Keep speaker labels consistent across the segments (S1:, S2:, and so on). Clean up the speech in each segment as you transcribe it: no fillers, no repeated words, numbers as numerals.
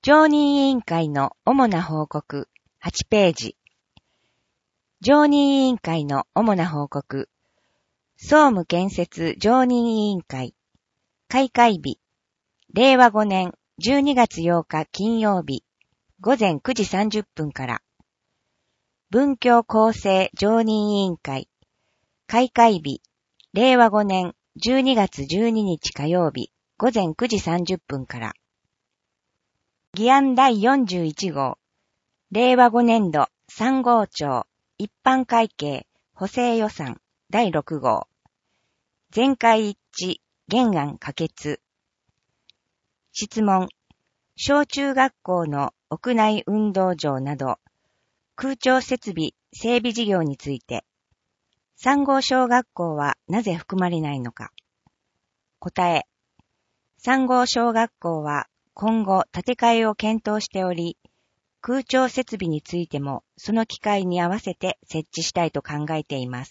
S1: 常任委員会の主な報告、8ページ。常任委員会の主な報告。総務建設常任委員会。開会日。令和5年12月8日金曜日。午前9時30分から。文教構成常任委員会。開会日。令和5年12月12日火曜日。午前9時30分から。議案第41号。令和5年度3号庁一般会計補正予算第6号。全会一致原案可決。質問。小中学校の屋内運動場など空調設備整備事業について3号小学校はなぜ含まれないのか。答え。3号小学校は今後建て替えを検討しており、空調設備についてもその機会に合わせて設置したいと考えています。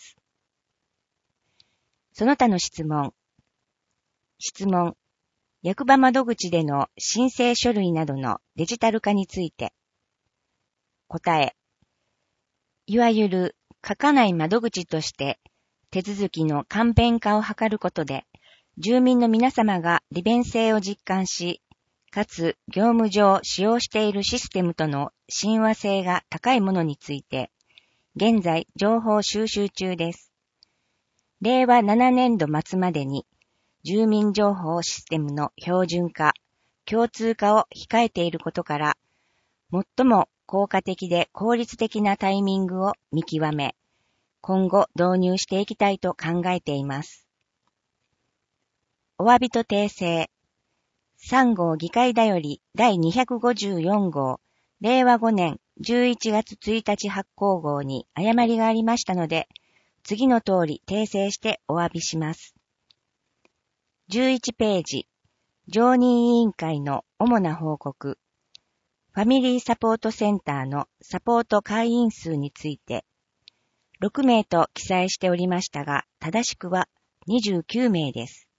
S1: その他の質問。質問。役場窓口での申請書類などのデジタル化について。答え。いわゆる書かない窓口として手続きの簡便化を図ることで、住民の皆様が利便性を実感し、かつ業務上使用しているシステムとの親和性が高いものについて、現在情報収集中です。令和7年度末までに、住民情報システムの標準化、共通化を控えていることから、最も効果的で効率的なタイミングを見極め、今後導入していきたいと考えています。お詫びと訂正。3号議会だより第254号令和5年11月1日発行号に誤りがありましたので、次の通り訂正してお詫びします。11ページ、常任委員会の主な報告。ファミリーサポートセンターのサポート会員数について、6名と記載しておりましたが、正しくは29名です。